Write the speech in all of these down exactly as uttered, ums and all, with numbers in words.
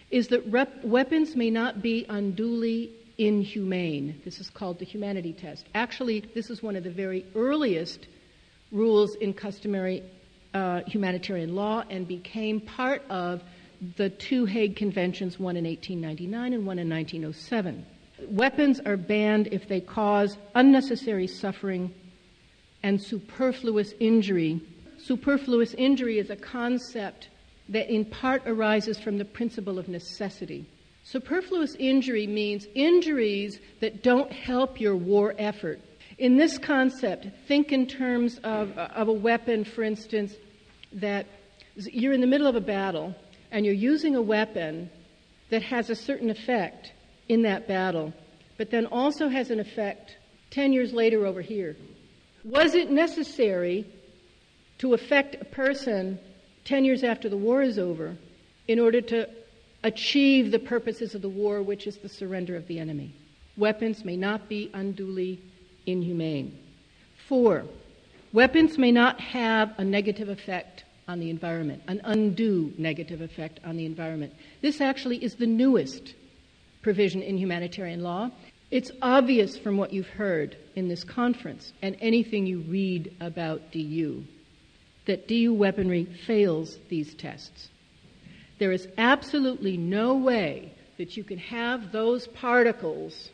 is that rep- weapons may not be unduly inhumane. This is called the humanity test. Actually, this is one of the very earliest rules in customary uh, humanitarian law and became part of the two Hague Conventions, one in eighteen ninety-nine and one in nineteen oh seven. Weapons are banned if they cause unnecessary suffering and superfluous injury. Superfluous injury is a concept that in part arises from the principle of necessity. Superfluous injury means injuries that don't help your war effort. In this concept, think in terms of, of a weapon, for instance, that you're in the middle of a battle and you're using a weapon that has a certain effect in that battle, but then also has an effect ten years later over here. Was it necessary to affect a person ten years after the war is over in order to achieve the purposes of the war, which is the surrender of the enemy? Weapons may not be unduly inhumane. Four, weapons may not have a negative effect on the environment, an undue negative effect on the environment. This actually is the newest provision in humanitarian law. It's obvious from what you've heard in this conference and anything you read about D U that D U weaponry fails these tests. There is absolutely no way that you can have those particles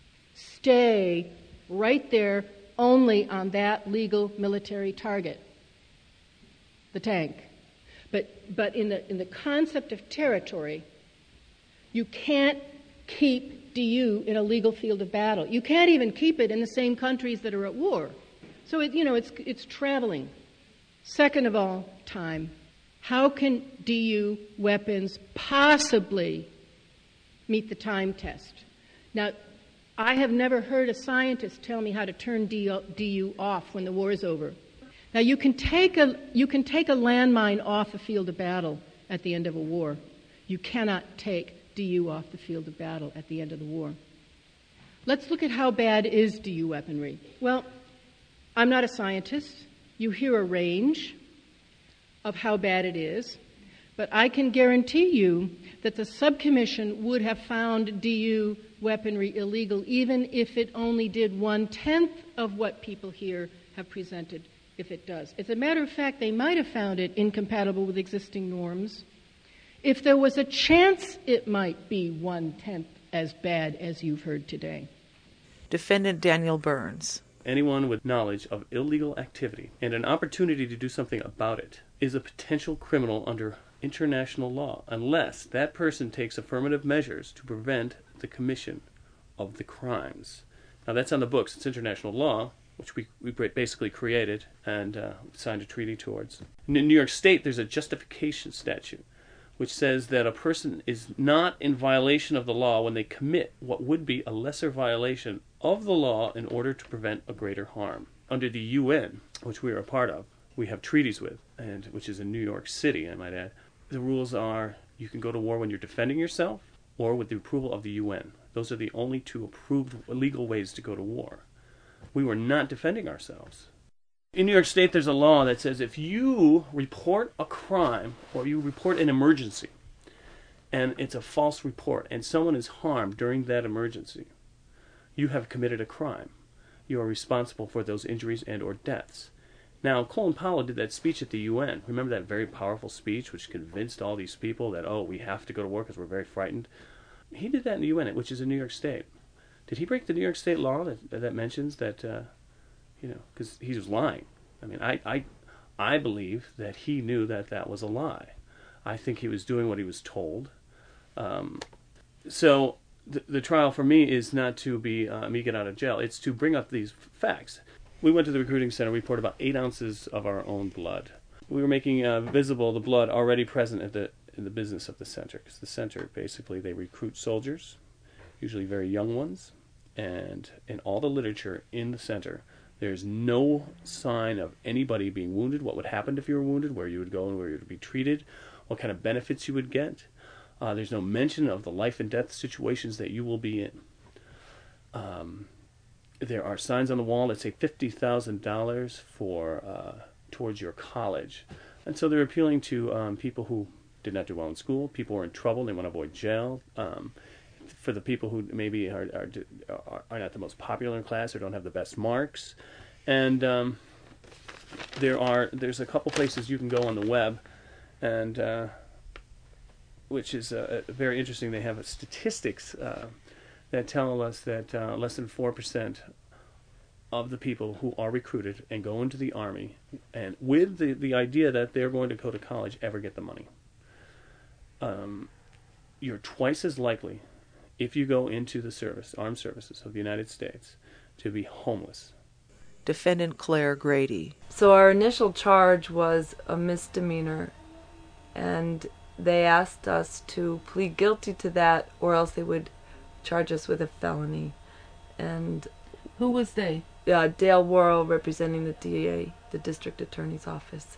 stay right there only on that legal military target, the tank. But but in the in the concept of territory, you can't keep D U in a legal field of battle. You can't even keep it in the same countries that are at war. So it, you know it's it's traveling. Second of all, time. How can D U weapons possibly meet the time test? Now, I have never heard a scientist tell me how to turn D U off when the war is over. Now, you can take a you can take a landmine off a field of battle at the end of a war. You cannot take D U off the field of battle at the end of the war. Let's look at how bad is D U weaponry. Well, I'm not a scientist. You hear a range of how bad it is, but I can guarantee you that the subcommission would have found D U weaponry illegal even if it only did one-tenth of what people here have presented, if it does. As a matter of fact, they might have found it incompatible with existing norms. If there was a chance it might be one-tenth as bad as you've heard today. Defendant Daniel Burns. Anyone with knowledge of illegal activity and an opportunity to do something about it is a potential criminal under international law unless that person takes affirmative measures to prevent the commission of the crimes. Now that's on the books. It's international law, which we, we basically created and uh, signed a treaty towards. In New York State, there's a justification statute which says that a person is not in violation of the law when they commit what would be a lesser violation of the law in order to prevent a greater harm. Under the U N, which we are a part of, we have treaties with, and which is in New York City, I might add, the rules are you can go to war when you're defending yourself or with the approval of the U N. Those are the only two approved legal ways to go to war. We were not defending ourselves. In New York State, there's a law that says if you report a crime or you report an emergency, and it's a false report, and someone is harmed during that emergency, you have committed a crime. You are responsible for those injuries and or deaths. Now, Colin Powell did that speech at the U N. Remember that very powerful speech which convinced all these people that, oh, we have to go to war because we're very frightened? He did that in the U N, which is in New York State. Did he break the New York State law that that mentions that, uh, you know, because he was lying? I mean, I, I, I believe that he knew that that was a lie. I think he was doing what he was told. Um, so the, the trial for me is not to be uh, me get out of jail. It's to bring up these facts. We went to the recruiting center. We poured about eight ounces of our own blood. We were making uh, visible the blood already present at the in the business of the center, because the center, basically, they recruit soldiers, usually very young ones, and in all the literature in the center, there's no sign of anybody being wounded, what would happen if you were wounded, where you would go and where you would be treated, what kind of benefits you would get. Uh, there's no mention of the life and death situations that you will be in. Um, there are signs on the wall that say fifty thousand dollars for uh, towards your college. And so they're appealing to um, people who did not do well in school. People were in trouble. They want to avoid jail. Um, for the people who maybe are, are are not the most popular in class or don't have the best marks, and um, there are there's a couple places you can go on the web, and uh, which is uh, very interesting. They have statistics uh, that tell us that uh, less than four percent of the people who are recruited and go into the Army, and with the, the idea that they're going to go to college, ever get the money. Um, you're twice as likely, if you go into the service, armed services of the United States, to be homeless. Defendant Claire Grady. So our initial charge was a misdemeanor, and they asked us to plead guilty to that, or else they would charge us with a felony. And who was they? Uh, Dale Worrell, representing the D A, the District Attorney's Office.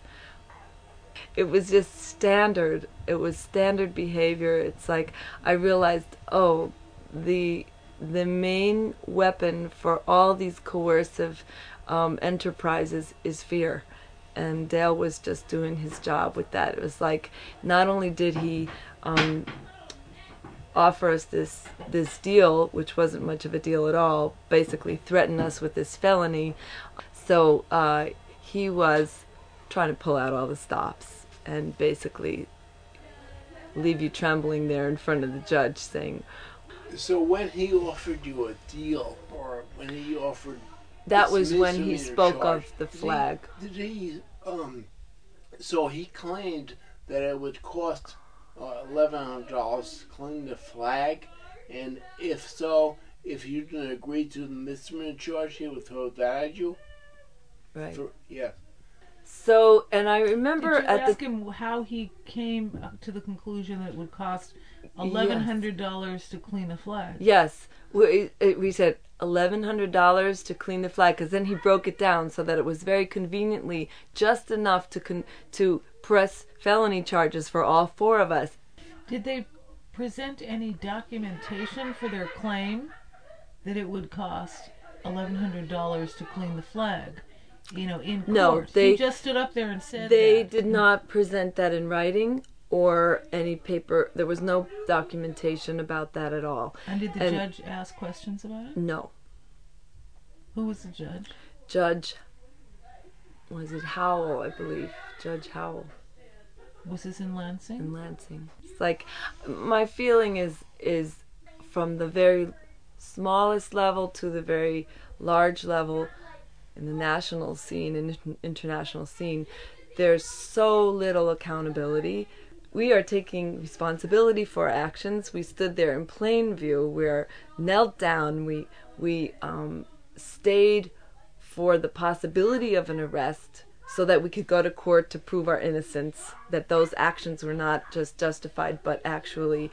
It was just standard. It was standard behavior. It's like I realized, oh, the the main weapon for all these coercive um, enterprises is fear. And Dale was just doing his job with that. It was like, not only did he um, offer us this this deal, which wasn't much of a deal at all, basically threaten us with this felony. So uh, he was trying to pull out all the stops and basically leave you trembling there in front of the judge saying... So when he offered you a deal, or when he offered... That was when he spoke charge, of the flag. Did he, did he um, so he claimed that it would cost uh, eleven hundred dollars to clean the flag, and if so, if you didn't agree to the misdemeanor charge, he would throw that at you? Right. For, yeah. So, and I remember Did you at ask the... him how he came to the conclusion that it would cost eleven hundred dollars yes. to clean a flag? Yes. We, we said eleven hundred dollars to clean the flag, because then he broke it down so that it was very conveniently just enough to con- to press felony charges for all four of us. Did they present any documentation for their claim that it would cost eleven hundred dollars to clean the flag? You know, in court. No, they he just stood up there and said they that. did not present that in writing or any paper. There was no documentation about that at all. And did the and judge ask questions about it? No. Who was the judge? Judge, was it Howell, I believe. Judge Howell. Was this in Lansing? In Lansing. It's like, my feeling is is from the very smallest level to the very large level in the national scene and international scene, there's so little accountability. We are taking responsibility for our actions. We stood there in plain view. We're knelt down. We we um, stayed for the possibility of an arrest so that we could go to court to prove our innocence, that those actions were not just justified but actually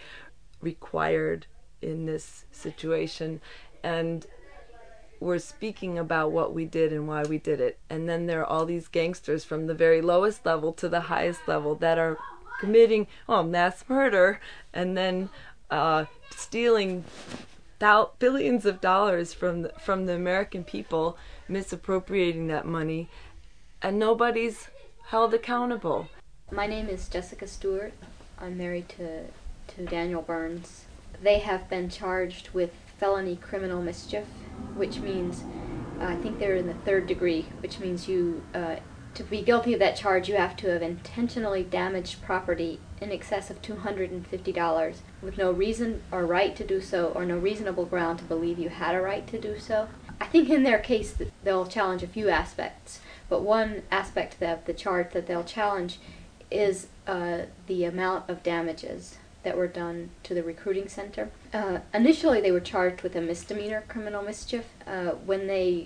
required in this situation. And we're speaking about what we did and why we did it. And then there are all these gangsters from the very lowest level to the highest level that are committing oh, mass murder and then uh, stealing thou- billions of dollars from the, from the American people, misappropriating that money, and nobody's held accountable. My name is Jessica Stewart. I'm married to, to Daniel Burns. They have been charged with felony criminal mischief, which means, uh, I think they're in the third degree, which means you, uh, to be guilty of that charge, you have to have intentionally damaged property in excess of two hundred fifty dollars with no reason or right to do so, or no reasonable ground to believe you had a right to do so. I think in their case they'll challenge a few aspects, but one aspect of the charge that they'll challenge is uh, the amount of damages that were done to the recruiting center. Uh, initially, they were charged with a misdemeanor criminal mischief. Uh, when they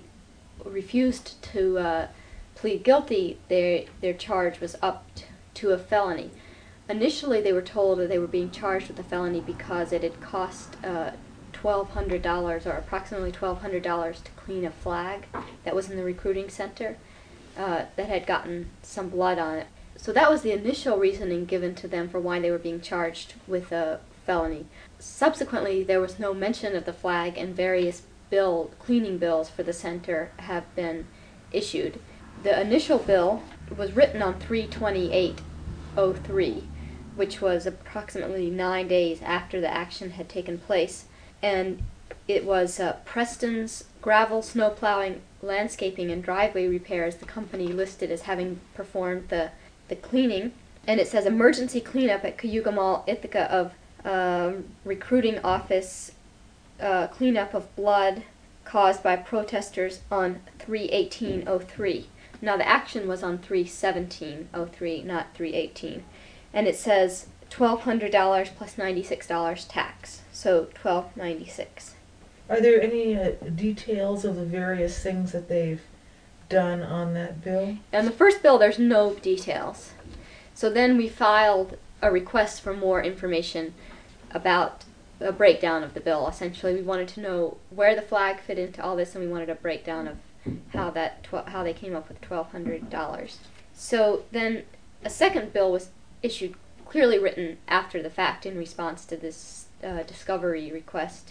refused to uh, plead guilty, their their charge was upped to a felony. Initially, they were told that they were being charged with a felony because it had cost uh, twelve hundred dollars, or approximately twelve hundred dollars, to clean a flag that was in the recruiting center uh, that had gotten some blood on it. So that was the initial reasoning given to them for why they were being charged with a felony. Subsequently, there was no mention of the flag, and various bill cleaning bills for the center have been issued. The initial bill was written on three twenty-eight oh three. which was approximately nine days after the action had taken place. And it was uh, Preston's Gravel, Snow Plowing, Landscaping, and Driveway Repairs, the company listed as having performed the, the cleaning. And it says emergency cleanup at Cayuga Mall, Ithaca of uh, recruiting office, uh, cleanup of blood caused by protesters on three eighteen oh three. Now the action was on three seventeen oh three, not three eighteen. And it says twelve hundred dollars plus ninety-six dollars tax, so twelve ninety-six. Are there any uh, details of the various things that they've done on that bill? On the first bill, there's no details. So then we filed a request for more information about a breakdown of the bill. Essentially, we wanted to know where the flag fit into all this, and we wanted a breakdown of how that tw- how they came up with twelve hundred dollars. So then a second bill was issued, clearly written after the fact in response to this uh, discovery request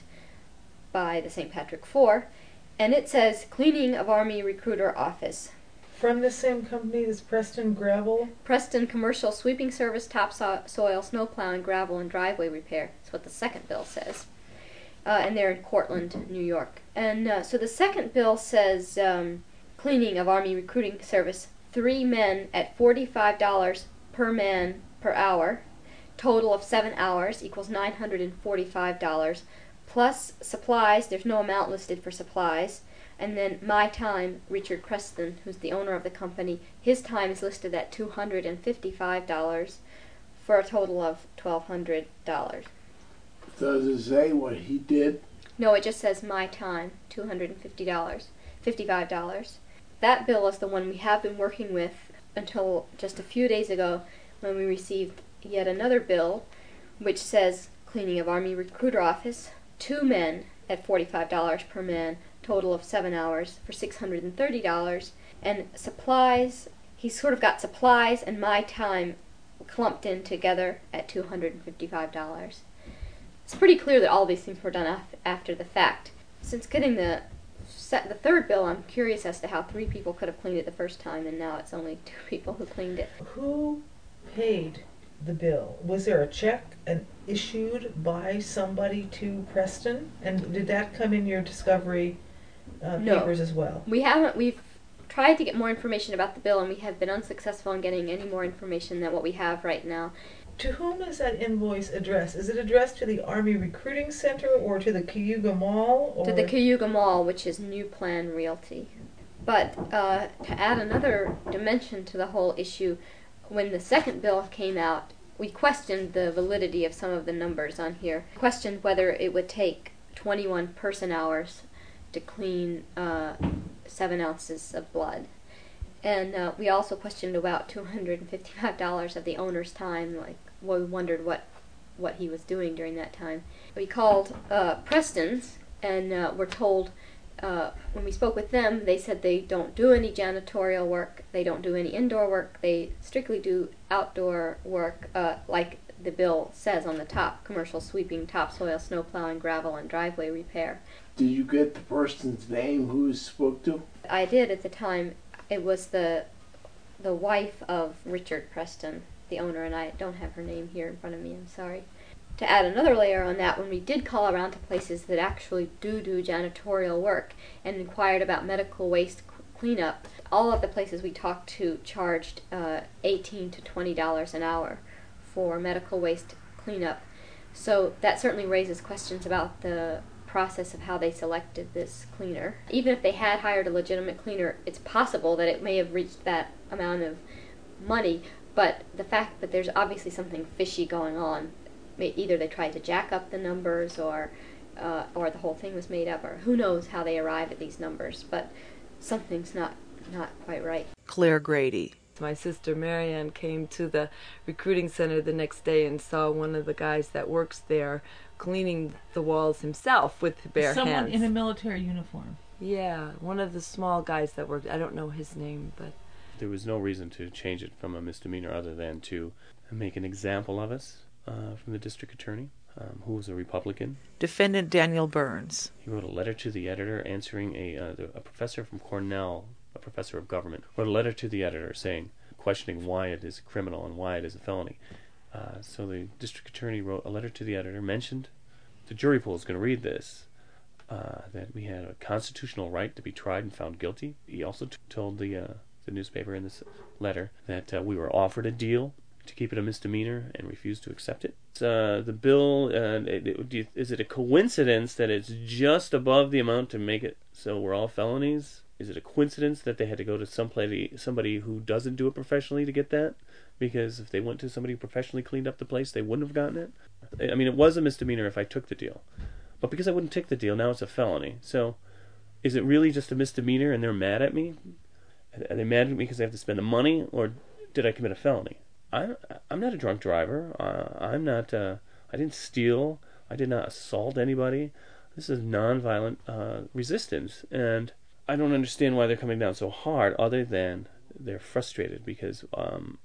by the Saint Patrick Four, and it says cleaning of Army Recruiter Office. From the same company as Preston Gravel? Preston Commercial Sweeping Service, Topsoil, Snow Plowing, Gravel, and Driveway Repair. That's what the second bill says. Uh, and they're in Cortland, New York. And uh, so the second bill says um, cleaning of Army Recruiting Service, three men at forty-five dollars per man per hour, total of seven hours equals nine hundred forty-five dollars, plus supplies, there's no amount listed for supplies, and then my time, Richard Preston, who's the owner of the company, his time is listed at two hundred fifty-five dollars for a total of twelve hundred dollars. Does it say what he did? No, it just says my time, two hundred fifty dollars, fifty-five dollars. That bill is the one we have been working with until just a few days ago when we received yet another bill which says cleaning of Army Recruiter Office, two men at forty-five dollars per man, total of seven hours for six hundred thirty dollars, and supplies, he's sort of got supplies and my time clumped in together at two hundred fifty-five dollars. It's pretty clear that all these things were done af- after the fact. Since getting the set, the third bill, I'm curious as to how three people could have cleaned it the first time, and now it's only two people who cleaned it. Who paid the bill? Was there a check and issued by somebody to Preston? And did that come in your discovery uh, No. papers as well? We haven't. We've tried to get more information about the bill, and we have been unsuccessful in getting any more information than what we have right now. To whom is that invoice addressed? Is it addressed to the Army Recruiting Center or to the Cayuga Mall? Or? To the Cayuga Mall, which is New Plan Realty. But uh, to add another dimension to the whole issue, when the second bill came out, we questioned the validity of some of the numbers on here. Questioned whether it would take twenty-one person hours to clean uh, seven ounces of blood. And uh, we also questioned about two hundred fifty-five dollars of the owner's time, like we wondered what what he was doing during that time. We called uh, Preston's, and uh, were told, uh, when we spoke with them, they said they don't do any janitorial work, they don't do any indoor work, they strictly do outdoor work, uh, like the bill says on the top, commercial sweeping, topsoil, snow plowing, gravel, and driveway repair. Did you get the person's name who you spoke to? I did at the time. It was the the wife of Richard Preston, the owner, and I don't have her name here in front of me, I'm sorry. To add another layer on that, when we did call around to places that actually do do janitorial work and inquired about medical waste cleanup, all of the places we talked to charged uh, eighteen to twenty dollars an hour for medical waste cleanup. So that certainly raises questions about the process of how they selected this cleaner. Even if they had hired a legitimate cleaner, it's possible that it may have reached that amount of money, but the fact that there's obviously something fishy going on, either they tried to jack up the numbers or uh, or the whole thing was made up, or who knows how they arrive at these numbers, but something's not, not quite right. Claire Grady. My sister Marianne came to the recruiting center the next day and saw one of the guys that works there cleaning the walls himself with bare Someone hands. in a military uniform. Yeah, one of the small guys that worked. I don't know his name, but There was no reason to change it from a misdemeanor other than to make an example of us uh, from the district attorney, um, who was a Republican. Defendant Daniel Burns. He wrote a letter to the editor answering a, uh, a professor from Cornell, a professor of government, wrote a letter to the editor saying, questioning why it is criminal and why it is a felony. Uh, so the district attorney wrote a letter to the editor, mentioned the jury pool is going to read this, uh, that we had a constitutional right to be tried and found guilty. He also t- told the uh, the newspaper in this letter that uh, we were offered a deal to keep it a misdemeanor and refused to accept it. Uh, the bill, uh, it, it, is it a coincidence that it's just above the amount to make it so we're all felonies? Is it a coincidence that they had to go to somebody, somebody who doesn't do it professionally to get that? Because if they went to somebody who professionally cleaned up the place, they wouldn't have gotten it. I mean, it was a misdemeanor if I took the deal. But because I wouldn't take the deal, now it's a felony. So is it really just a misdemeanor and they're mad at me? Are they mad at me because they have to spend the money? Or did I commit a felony? I, I'm not a drunk driver. Uh, I'm not, uh, I didn't steal. I did not assault anybody. This is nonviolent uh, resistance. And I don't understand why they're coming down so hard, other than they're frustrated because um,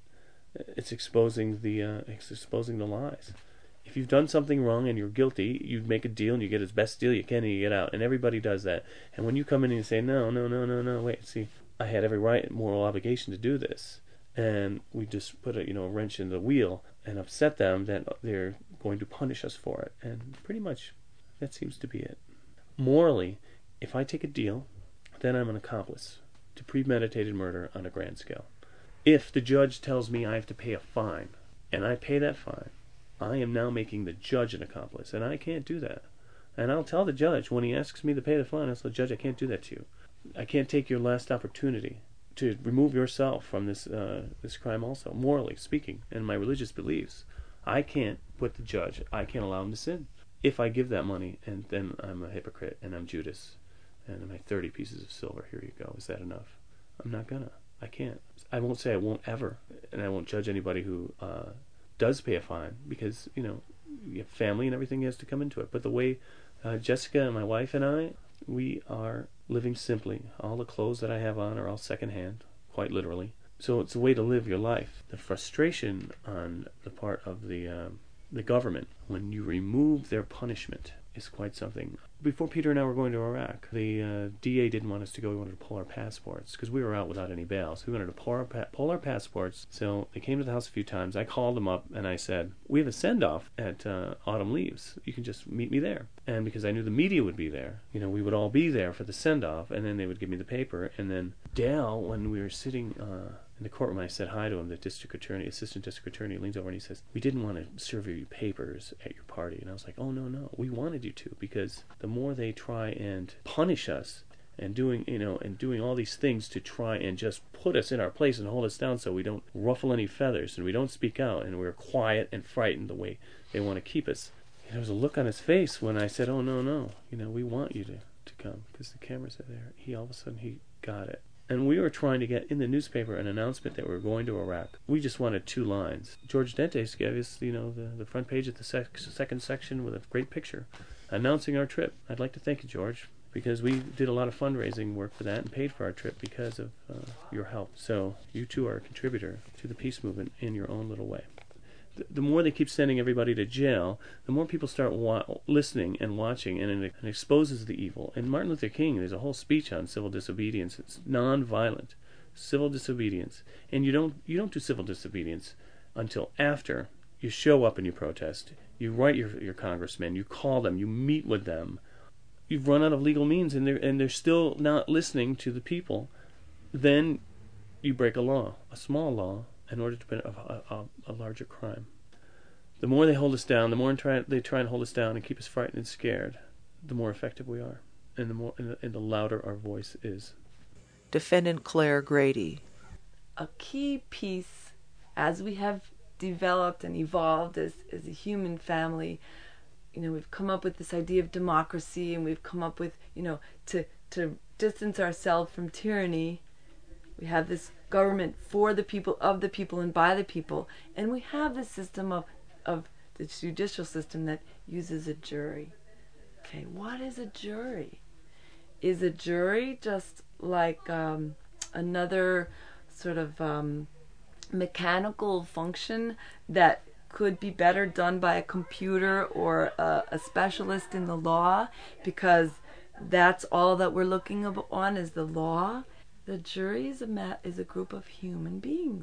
it's exposing the uh, it's exposing the lies. If you've done something wrong and you're guilty, you make a deal and you get as best deal you can and you get out. And everybody does that. And when you come in and you say, no, no, no, no, no, wait, see, I had every right and moral obligation to do this. And we just put a you know a wrench in the wheel and upset them, that they're going to punish us for it. And pretty much that seems to be it. Morally, if I take a deal, then I'm an accomplice to premeditated murder on a grand scale. If the judge tells me I have to pay a fine, and I pay that fine, I am now making the judge an accomplice, and I can't do that. And I'll tell the judge when he asks me to pay the fine, I'll say, Judge, I can't do that to you. I can't take your last opportunity to remove yourself from this uh, this crime also, morally speaking, and my religious beliefs. I can't put the judge, I can't allow him to sin. If I give that money, and then I'm a hypocrite, and I'm Judas, and my thirty pieces of silver, here you go, is that enough? I'm not gonna. I can't. I won't say I won't ever, and I won't judge anybody who uh, does pay a fine, because, you know, you have family and everything has to come into it. But the way uh, Jessica and my wife and I, we are living simply. All the clothes that I have on are all secondhand, quite literally. So it's a way to live your life. The frustration on the part of the um, the government when you remove their punishment is quite something. Before Peter and I were going to Iraq, the uh, D A didn't want us to go. He wanted to pull our passports because we were out without any bail. So we wanted to pull our, pa- pull our passports. So they came to the house a few times. I called them up and I said, we have a send-off at uh, Autumn Leaves. You can just meet me there. And because I knew the media would be there, you know, we would all be there for the send-off, and then they would give me the paper. And then Dale, when we were sitting uh, in the courtroom, I said hi to him, the district attorney, assistant district attorney, leans over and he says, we didn't want to serve you papers at your party. And I was like, oh, no, no, we wanted you to, because the more they try and punish us and doing, you know, and doing all these things to try and just put us in our place and hold us down so we don't ruffle any feathers and we don't speak out and we're quiet and frightened the way they want to keep us. And there was a look on his face when I said, oh, no, no, you know, we want you to, to come because the cameras are there. He, all of a sudden, he got it. And we were trying to get in the newspaper an announcement that we were going to Iraq. We just wanted two lines. George Dentes gave us, you know, the, the front page of the sec- second section with a great picture announcing our trip. I'd like to thank you, George, because we did a lot of fundraising work for that and paid for our trip because of uh, your help. So you too are a contributor to the peace movement in your own little way. The, the more they keep sending everybody to jail, the more people start wa- listening and watching, and it, it exposes the evil. And Martin Luther King, there's a whole speech on civil disobedience. It's non-violent civil disobedience, and you don't you don't do civil disobedience until after you show up and you protest. You write your your congressmen, you call them, you meet with them. You've run out of legal means, and they're and they're still not listening to the people. Then you break a law, a small law, in order to prevent a, a, a larger crime. The more they hold us down, the more try, they try and hold us down and keep us frightened and scared, the more effective we are, and the more and the, and the louder our voice is. Defendant Claire Grady. A key piece, as we have developed and evolved as, as a human family, you know, we've come up with this idea of democracy, and we've come up with, you know, to to distance ourselves from tyranny. We have this government for the people, of the people, and by the people. And we have this system of, of the judicial system that uses a jury. Okay, what is a jury? Is a jury just like um, another sort of um, mechanical function that could be better done by a computer or a, a specialist in the law, because that's all that we're looking on is the law? The jury is a ma- is a group of human beings.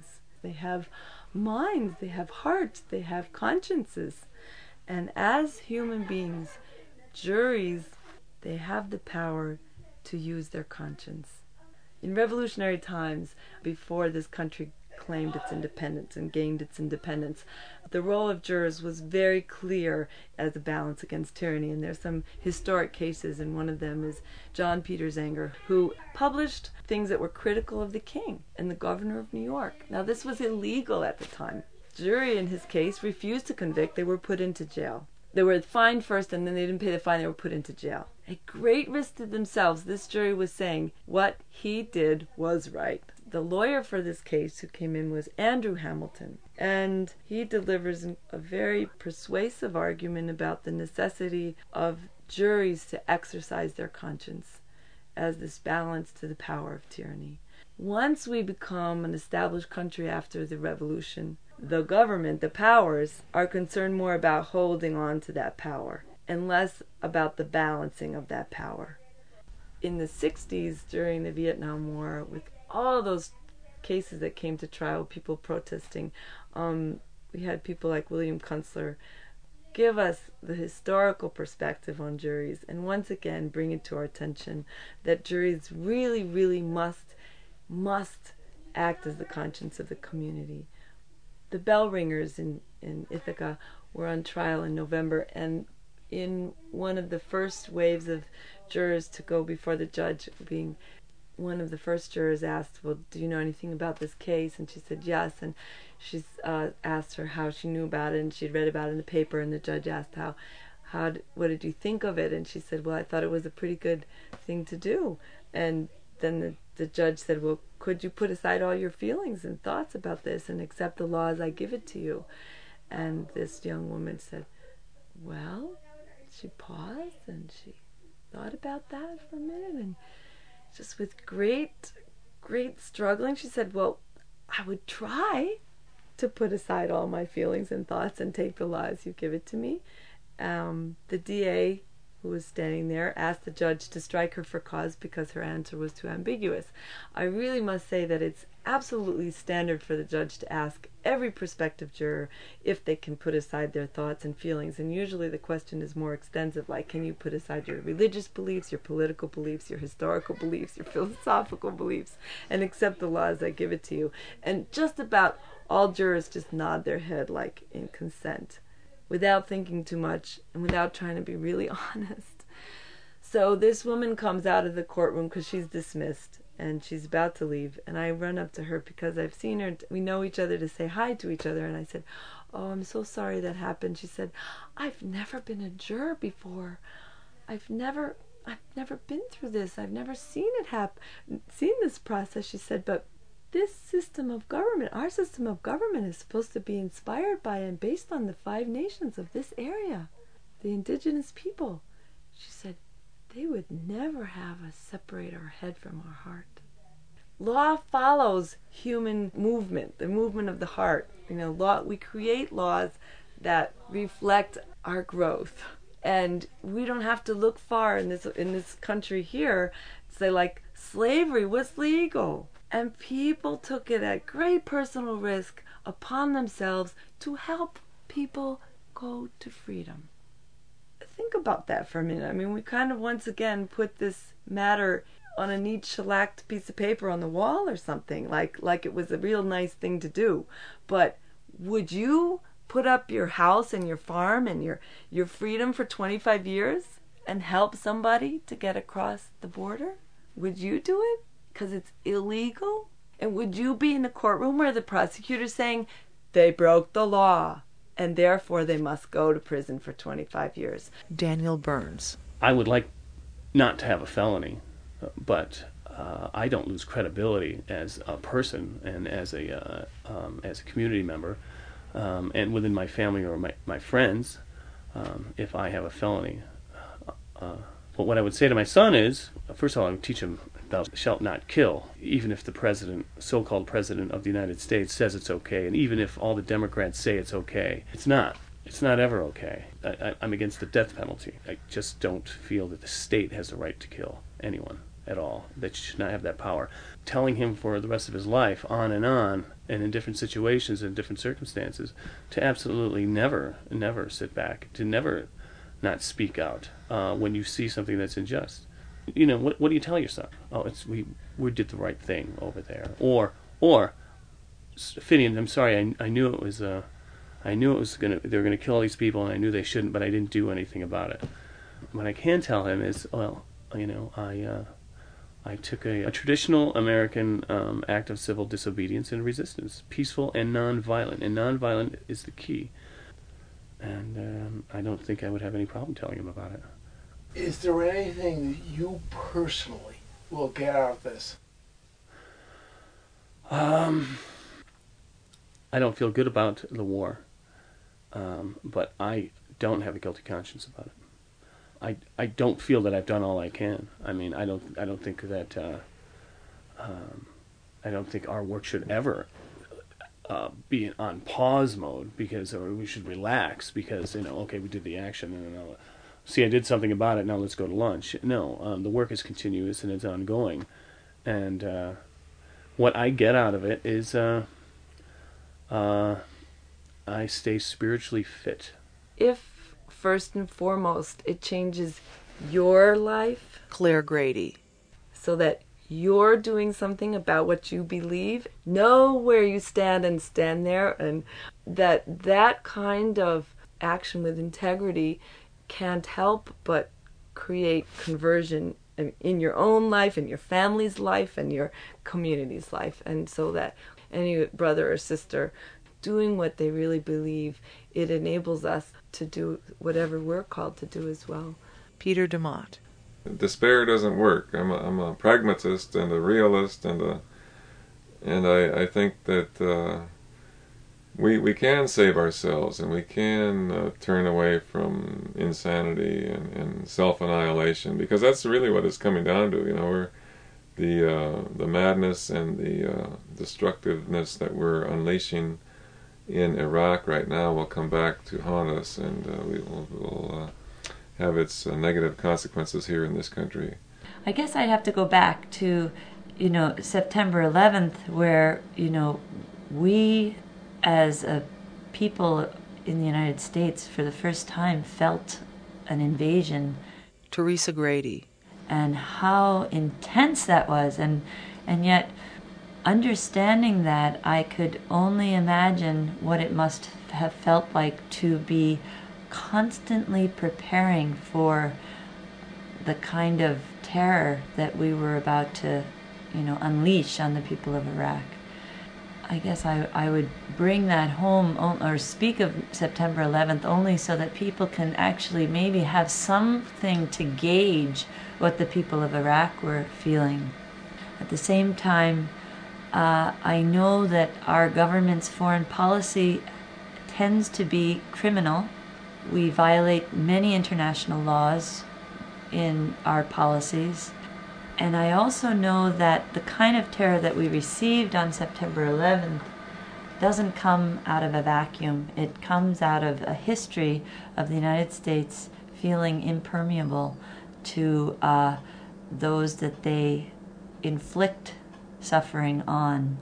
they have minds, they have hearts, they have consciences. And as human beings, juries, they have the power to use their conscience. In revolutionary times, before this country claimed its independence and gained its independence, the role of jurors was very clear as a balance against tyranny. And there's some historic cases, and one of them is John Peter Zenger, who published things that were critical of the king and the governor of New York. Now, this was illegal at the time. Jury, in his case, refused to convict. They were put into jail. They were fined first, and then they didn't pay the fine. They were put into jail. At great risk to themselves, this jury was saying what he did was right. The lawyer for this case who came in was Andrew Hamilton, and he delivers a very persuasive argument about the necessity of juries to exercise their conscience as this balance to the power of tyranny. Once we become an established country after the revolution, the government, the powers, are concerned more about holding on to that power and less about the balancing of that power. In the sixties, during the Vietnam War, with all those cases that came to trial, people protesting, um, we had people like William Kunstler give us the historical perspective on juries, and once again bring it to our attention that juries really, really must, must act as the conscience of the community. The bell ringers in, in Ithaca were on trial in November, and in one of the first waves of jurors to go before the judge, being one of the first jurors asked, well, do you know anything about this case? And she said yes, and she uh, asked her how she knew about it, and she'd read about it in the paper, and the judge asked how, how, did, what did you think of it? And she said, well, I thought it was a pretty good thing to do. And then the, the judge said, well, could you put aside all your feelings and thoughts about this and accept the law as I give it to you? And this young woman said, well, she paused and she thought about that for a minute, and just with great, great struggling, she said, well, I would try to put aside all my feelings and thoughts and take the law as you give it to me. Um, the D A, who was standing there, asked the judge to strike her for cause because her answer was too ambiguous. I really must say that it's absolutely standard for the judge to ask every prospective juror if they can put aside their thoughts and feelings, and usually the question is more extensive, like, can you put aside your religious beliefs, your political beliefs, your historical beliefs, your philosophical beliefs, and accept the law as I give it to you? And just about all jurors just nod their head like in consent, without thinking too much and without trying to be really honest. So this woman comes out of the courtroom because she's dismissed and she's about to leave, and I run up to her because I've seen her, we know each other, to say hi to each other, and I said, oh, I'm so sorry that happened. She said, I've never been a juror before. I've never I've never been through this. I've never seen it happen, seen this process. She said, but this system of government, our system of government, is supposed to be inspired by and based on the five nations of this area, the indigenous people. She said, they would never have us separate our head from our heart. Law follows human movement, the movement of the heart. You know, law, we create laws that reflect our growth. And we don't have to look far in this in this country here to say, like, slavery was legal. And people took it at great personal risk upon themselves to help people go to freedom. Think about that for a minute. I mean, we kind of once again put this matter on a neat shellacked piece of paper on the wall or something, like like it was a real nice thing to do. But would you put up your house and your farm and your, your freedom for twenty-five years and help somebody to get across the border? Would you do it? Because it's illegal? And would you be in the courtroom where the prosecutor's saying, they broke the law, and therefore they must go to prison for twenty-five years? Daniel Burns. I would like not to have a felony, but uh, I don't lose credibility as a person and as a uh, um, as a community member, um, and within my family or my, my friends, um, if I have a felony. Uh, uh, but what I would say to my son is, first of all, I would teach him, thou shalt not kill, even if the president, so-called president of the United States, says it's okay, and even if all the Democrats say it's okay. It's not. It's not ever okay. I, I, I'm against the death penalty. I just don't feel that the state has the right to kill anyone, at all, that you should not have that power. Telling him for the rest of his life, on and on, and in different situations and different circumstances, to absolutely never, never sit back, to never not speak out uh, when you see something that's unjust. You know, what, what do you tell your son? Oh, it's we we did the right thing over there. Or, or, Finian, I'm sorry, I, I knew it was uh, I knew it was gonna they were gonna kill all these people, and I knew they shouldn't, but I didn't do anything about it. What I can tell him is, well, you know, I uh, I took a, a traditional American um, act of civil disobedience and resistance, peaceful and nonviolent, and nonviolent is the key. And um, I don't think I would have any problem telling him about it. Is there anything that you personally will get out of this? Um, I don't feel good about the war, um, but I don't have a guilty conscience about it. I, I don't feel that I've done all I can. I mean, I don't I don't think that uh, um, I don't think our work should ever uh, be on pause mode, because or we should relax because, you know, okay, we did the action and then I'll, see, I did something about it, now let's go to lunch. No, um, the work is continuous and it's ongoing, and uh, what I get out of it is uh, uh, I stay spiritually fit. If first and foremost it changes your life, Claire Grady, so that you're doing something about what you believe, know where you stand and stand there, and that that kind of action with integrity can't help but create conversion in your own life, in your family's life, and your community's life. And so that any brother or sister doing what they really believe, it enables us to do whatever we're called to do as well. Peter DeMott. Despair doesn't work. I'm a, I'm a pragmatist and a realist, and a, and I, I think that uh, we we can save ourselves, and we can uh, turn away from insanity and, and self-annihilation, because that's really what it's coming down to. You know, we're the uh, the madness and the uh, destructiveness that we're unleashing in Iraq right now will come back to haunt us, and uh, we will will uh, have its uh, negative consequences here in this country. I guess I'd have to go back to, you know, September eleventh, where, you know, we as a people in the United States for the first time felt an invasion. Teresa Grady. And how intense that was, and and yet understanding that, I could only imagine what it must have felt like to be constantly preparing for the kind of terror that we were about to, you know, unleash on the people of Iraq. I guess I, I would bring that home, or speak of September eleventh only so that people can actually maybe have something to gauge what the people of Iraq were feeling. At the same time, uh, I know that our government's foreign policy tends to be criminal. We violate many international laws in our policies. And I also know that the kind of terror that we received on September eleventh doesn't come out of a vacuum. It comes out of a history of the United States feeling impermeable to uh, those that they inflict suffering on.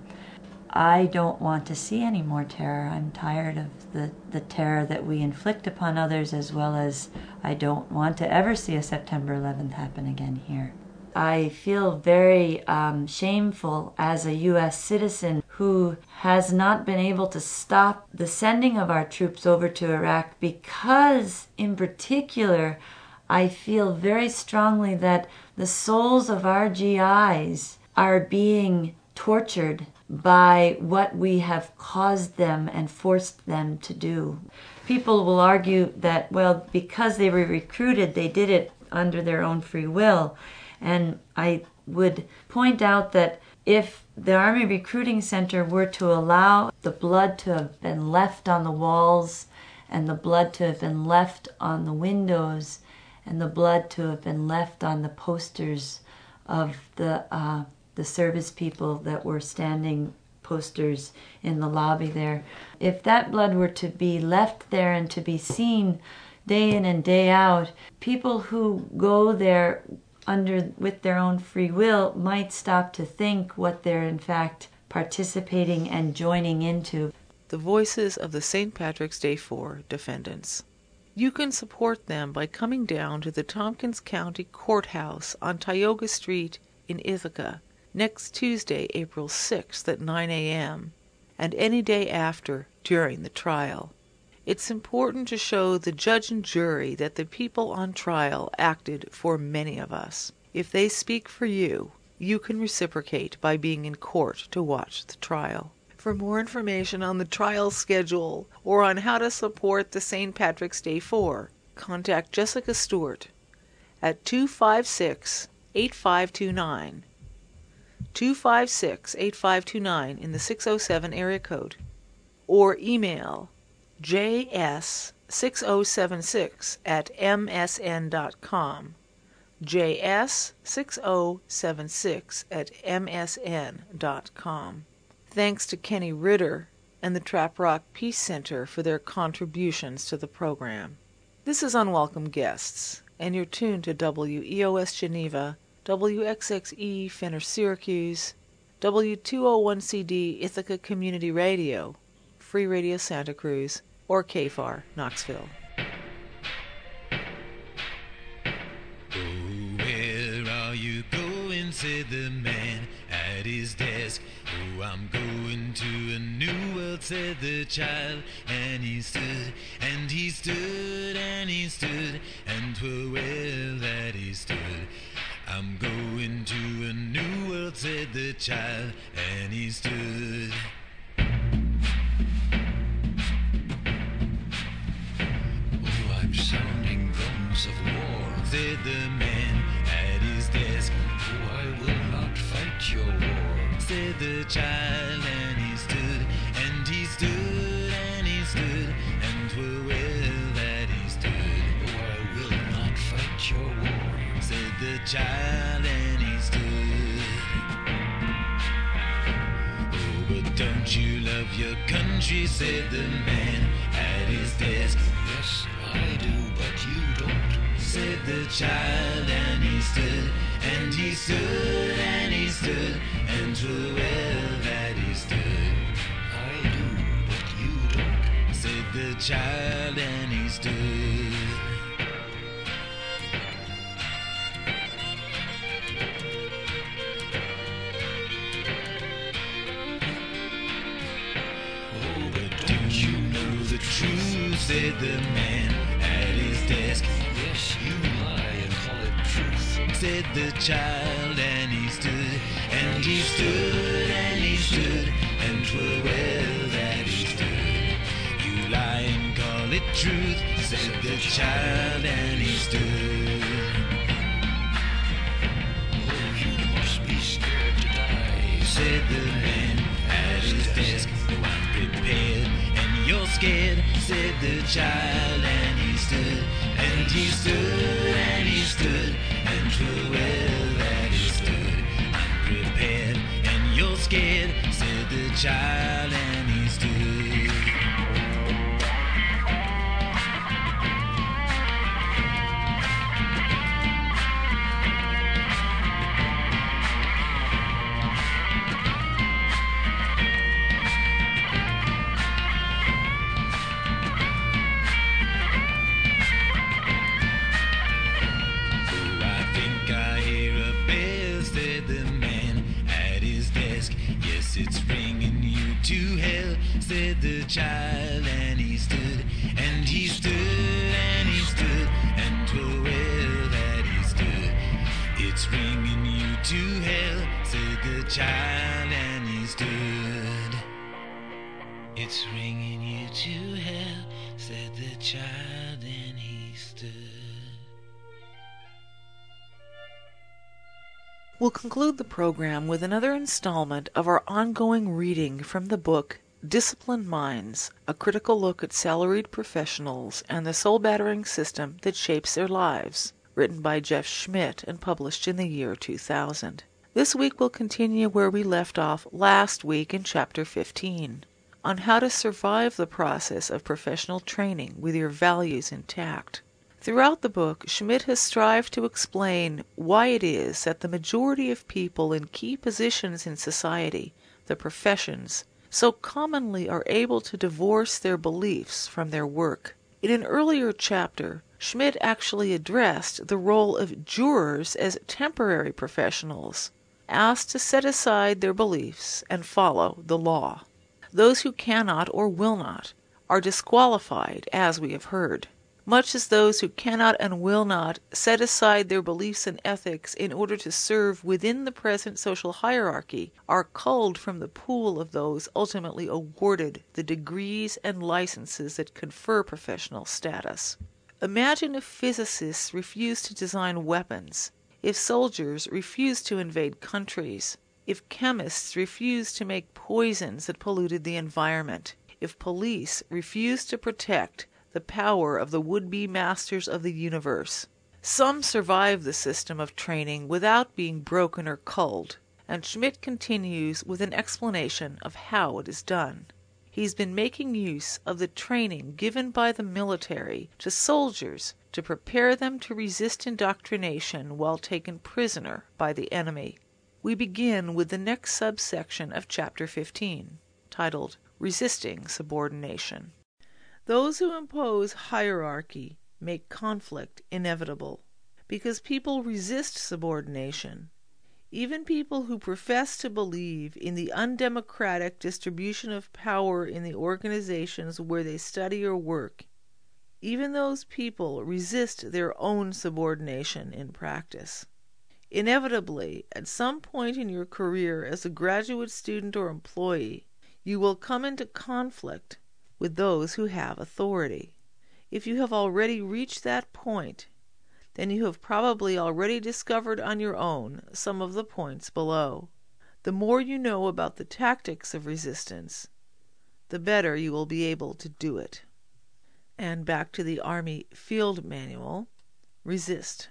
I don't want to see any more terror. I'm tired of the, the terror that we inflict upon others, as well as I don't want to ever see a September eleventh happen again here. I feel very um, shameful as a U S citizen who has not been able to stop the sending of our troops over to Iraq, because, in particular, I feel very strongly that the souls of our G Is are being tortured by what we have caused them and forced them to do. People will argue that, well, because they were recruited, they did it under their own free will. And I would point out that if the Army Recruiting Center were to allow the blood to have been left on the walls, and the blood to have been left on the windows, and the blood to have been left on the posters of the uh, the service people that were standing posters in the lobby there, if that blood were to be left there and to be seen day in and day out, people who go there under with their own free will, might stop to think what they're in fact participating and joining into. The voices of the Saint Patrick's Day four defendants. You can support them by coming down to the Tompkins County Courthouse on Tioga Street in Ithaca next Tuesday, April sixth at nine a.m., and any day after during the trial. It's important to show the judge and jury that the people on trial acted for many of us. If they speak for you, you can reciprocate by being in court to watch the trial. For more information on the trial schedule or on how to support the Saint Patrick's Day four, contact Jessica Stewart at two five six, eight five two nine, two five six, eight five two nine in the six oh seven area code, or email j s six oh seven six at m s n dot com, j s six oh seven six at m s n dot com. Thanks to Kenny Ritter and the Trap Rock Peace Center for their contributions to the program. This is Unwelcome Guests, and you're tuned to W E O S Geneva, W X X E Fenner Syracuse, W two oh one C D Ithaca Community Radio, Free Radio Santa Cruz, or K F A R Knoxville. Oh, where are you going, said the man at his desk. Oh, I'm going to a new world, said the child. And he stood, and he stood, and he stood, and 'twere well that he stood. I'm going to a new world, said the child, and he stood. Oh, I'm sounding drums of war, said the man at his desk. Oh, I will not fight your war, said the child, and he stood, and he stood, and he stood, and 'twere well that he stood. Oh, I will not fight your war, said the child, and he stood. Oh, but don't you love your country, said the man at his desk. Yes, I do, but you don't, said the child, and he stood, and he stood, and he stood, and 'twere well that he stood. I do, but you don't, said the child, and he stood. Oh, but don't you know the truth, said the man at his desk. Yes, you lie and call it truth, said the child, and he stood, and he stood, and he stood, and 'twere well that he stood. You lie and call it truth, said the child, and he stood. Oh, you must be scared to die, said the man at his desk. No, I'm prepared, and you're scared, said the child, and he stood, and he stood, and he stood, and 'twere well that he stood. I'm prepared, and you're scared, said the child, and he stood. It's bringing you to hell, said the child, and he stood, and he stood, and he stood, and 'twere well that he stood. It's bringing you to hell, said the child, and he stood. It's bringing you to hell, said the child, and he stood. We'll conclude the program with another installment of our ongoing reading from the book Disciplined Minds, a critical look at salaried professionals and the soul-battering system that shapes their lives, written by Jeff Schmidt and published in the year two thousand. This week we'll continue where we left off last week in Chapter fifteen, on how to survive the process of professional training with your values intact. Throughout the book, Schmidt has strived to explain why it is that the majority of people in key positions in society, the professions, so commonly are able to divorce their beliefs from their work. In an earlier chapter, Schmidt actually addressed the role of jurors as temporary professionals, asked to set aside their beliefs and follow the law. Those who cannot or will not are disqualified, as we have heard, much as those who cannot and will not set aside their beliefs and ethics in order to serve within the present social hierarchy are culled from the pool of those ultimately awarded the degrees and licenses that confer professional status. Imagine if physicists refused to design weapons, if soldiers refused to invade countries, if chemists refused to make poisons that polluted the environment, if police refused to protect the power of the would-be masters of the universe. Some survive the system of training without being broken or culled, and Schmidt continues with an explanation of how it is done. He's been making use of the training given by the military to soldiers to prepare them to resist indoctrination while taken prisoner by the enemy. We begin with the next subsection of Chapter fifteen, titled Resisting Subordination. Those who impose hierarchy make conflict inevitable, because people resist subordination. Even people who profess to believe in the undemocratic distribution of power in the organizations where they study or work, even those people resist their own subordination in practice. Inevitably, at some point in your career as a graduate student or employee, you will come into conflict with those who have authority. If you have already reached that point, then you have probably already discovered on your own some of the points below. The more you know about the tactics of resistance, the better you will be able to do it. And back to the Army Field Manual. Resist.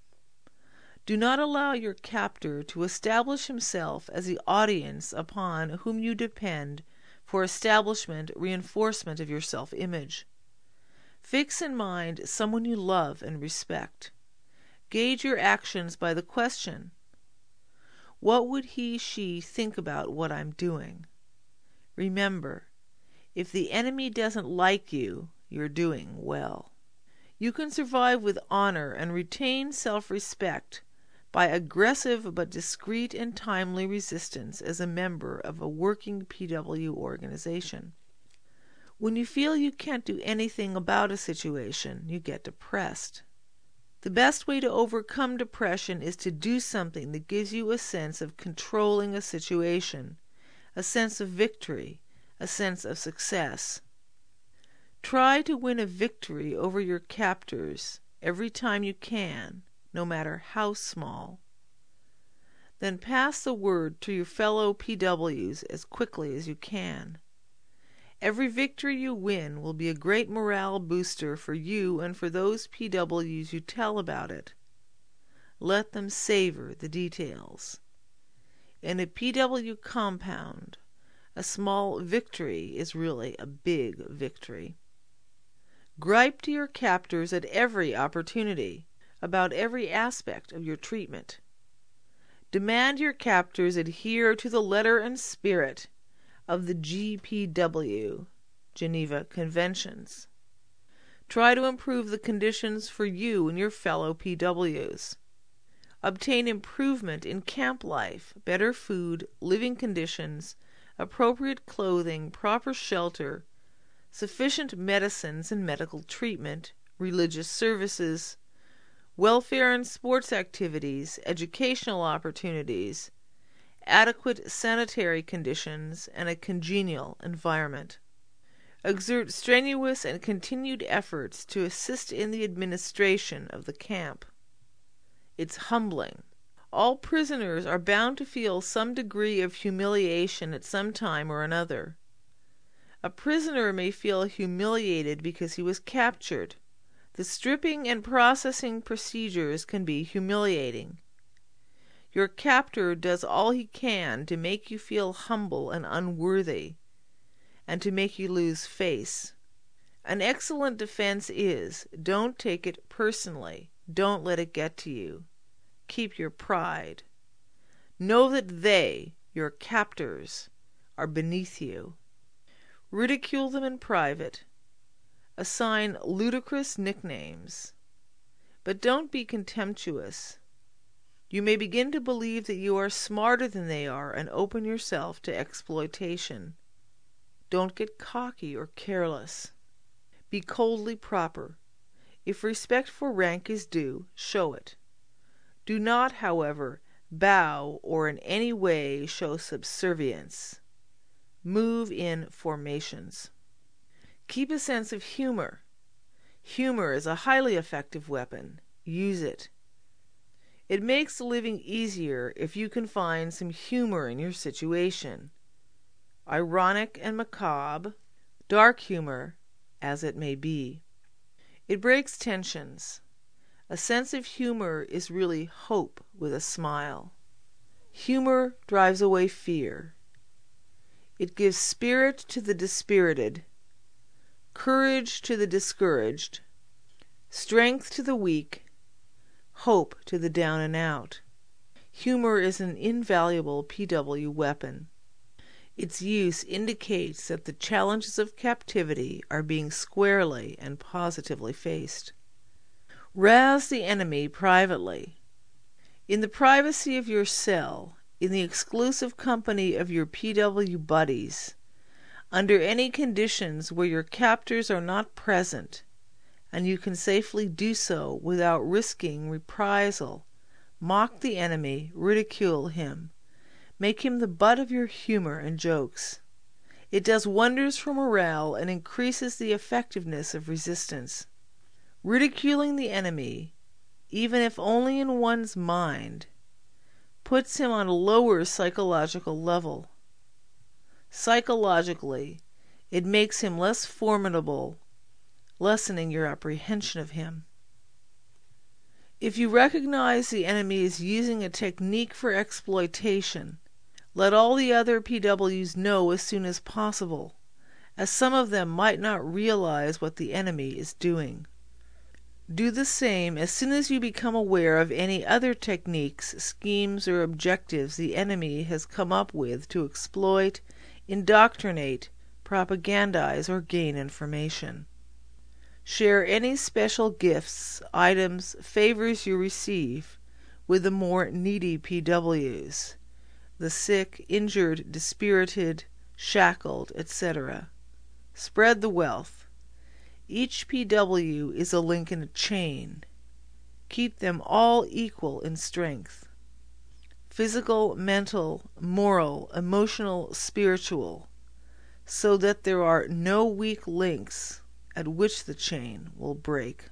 Do not allow your captor to establish himself as the audience upon whom you depend for establishment, reinforcement of your self-image. Fix in mind someone you love and respect. Gauge your actions by the question, what would he, she think about what I'm doing? Remember, if the enemy doesn't like you, you're doing well. You can survive with honor and retain self-respect by aggressive but discreet and timely resistance as a member of a working P W organization. When you feel you can't do anything about a situation, you get depressed. The best way to overcome depression is to do something that gives you a sense of controlling a situation, a sense of victory, a sense of success. Try to win a victory over your captors every time you can, no matter how small. Then pass the word to your fellow P Ws as quickly as you can. Every victory you win will be a great morale booster for you and for those P Ws you tell about it. Let them savor the details. In a P W compound, a small victory is really a big victory. Gripe to your captors at every opportunity about every aspect of your treatment. Demand your captors adhere to the letter and spirit of the G P W, Geneva Conventions. Try to improve the conditions for you and your fellow P Ws. Obtain improvement in camp life, better food, living conditions, appropriate clothing, proper shelter, sufficient medicines and medical treatment, religious services, welfare and sports activities, educational opportunities, adequate sanitary conditions, and a congenial environment. Exert strenuous and continued efforts to assist in the administration of the camp. It's humbling. All prisoners are bound to feel some degree of humiliation at some time or another. A prisoner may feel humiliated because he was captured. The stripping and processing procedures can be humiliating. Your captor does all he can to make you feel humble and unworthy, and to make you lose face. An excellent defense is, don't take it personally. Don't let it get to you. Keep your pride. Know that they, your captors, are beneath you. Ridicule them in private. Assign ludicrous nicknames. But don't be contemptuous. You may begin to believe that you are smarter than they are and open yourself to exploitation. Don't get cocky or careless. Be coldly proper. If respect for rank is due, show it. Do not, however, bow or in any way show subservience. Move in formations. Keep a sense of humor. Humor is a highly effective weapon. Use it. It makes living easier if you can find some humor in your situation. Ironic and macabre, dark humor, as it may be. It breaks tensions. A sense of humor is really hope with a smile. Humor drives away fear. It gives spirit to the dispirited, courage to the discouraged, strength to the weak, hope to the down and out. Humor is an invaluable P W weapon. Its use indicates that the challenges of captivity are being squarely and positively faced. Razz the enemy privately. In the privacy of your cell, in the exclusive company of your P W buddies, under any conditions where your captors are not present, and you can safely do so without risking reprisal, mock the enemy, ridicule him. Make him the butt of your humor and jokes. It does wonders for morale and increases the effectiveness of resistance. Ridiculing the enemy, even if only in one's mind, puts him on a lower psychological level. Psychologically, it makes him less formidable, lessening your apprehension of him. If you recognize the enemy is using a technique for exploitation, let all the other P Ws know as soon as possible, as some of them might not realize what the enemy is doing. Do the same as soon as you become aware of any other techniques, schemes, or objectives the enemy has come up with to exploit, indoctrinate, propagandize, or gain information. Share any special gifts, items, favors you receive with the more needy P Ws, the sick, injured, dispirited, shackled, et cetera. Spread the wealth. Each P W is a link in a chain. Keep them all equal in strength. Physical, mental, moral, emotional, spiritual, so that there are no weak links at which the chain will break.